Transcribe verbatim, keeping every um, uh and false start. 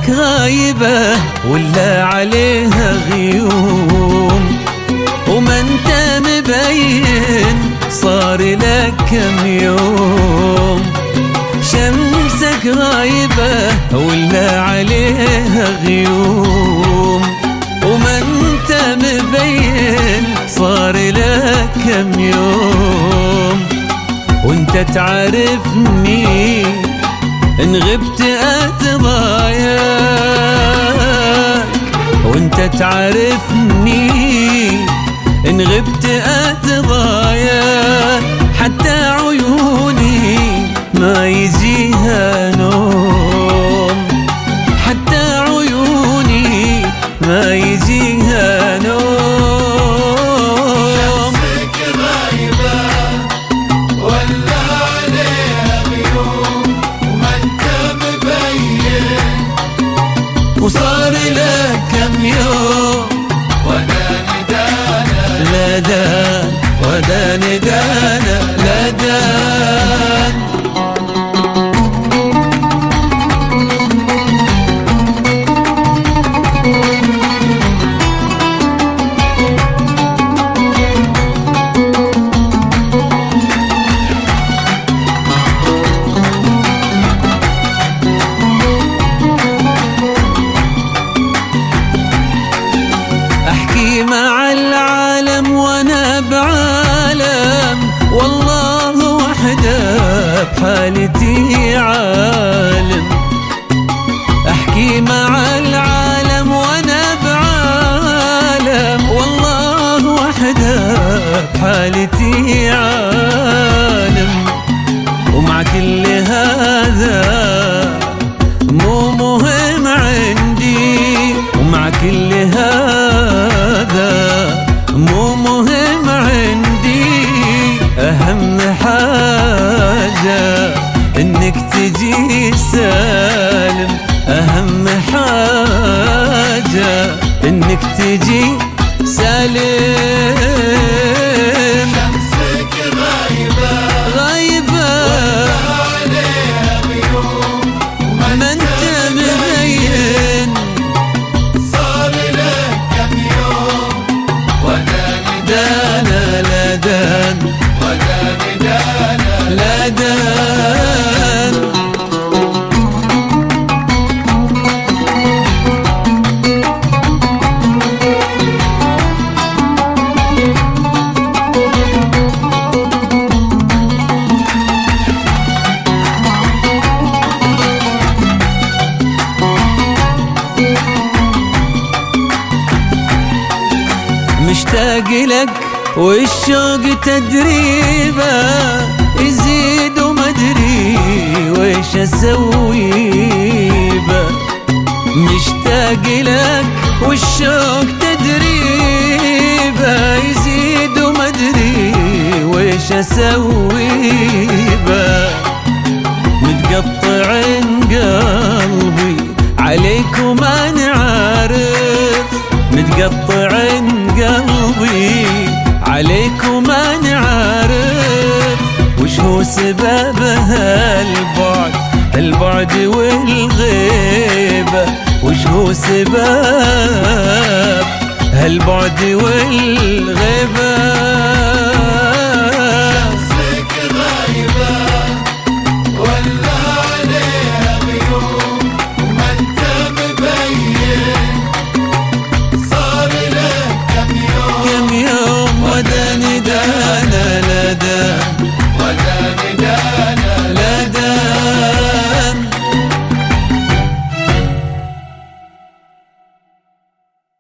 شمسك غايبة ولا عليها غيوم، وما انت مبين صار لك كم يوم. شمسك غايبة ولا عليها غيوم، وما انت مبين صار لك كم يوم. وانت تعرفني ان غبت اتضايق، وانت تعرفني ان غبت اتضايق، حتى عيوني ما يجيها نوم، حتى عيوني ما يجيها نوم. شمسك غايبة ولا عليها غيوم، وما انت مبين وصار لك كم يوم، ودا ندانا لا دان ودا ندانا لا دان. احكي مع العالم وانا بعالم، والله وحده بحالتي عالم. احكي مع العالم وانا بعالم، والله وحده بحالتي عالم. ومع كل هذا مو مهم عندي، ومع كل هذا مو مهم عندي. أهم حاجة إنك تجي سالم، أهم حاجة إنك تجي سالم. شمسك غايبة غايبة عليها غيوم، ما انت مبين صار لك كم يوم. ودا دانا لا دان ودا ندانا لا دان. مشتاق لك والشوق تدريبه يزيد ومدري ويش اسوي به. مشتاق لك والشوق تدريبه يزيد ومدري ويش اسوي به. متقطع قلبي عليك وما نعرف، متقطع قلبي عليك وما نعرف. وش هو سبب هالبعد البعد والغيبة؟ وش هو سبب هالبعد والغيبة؟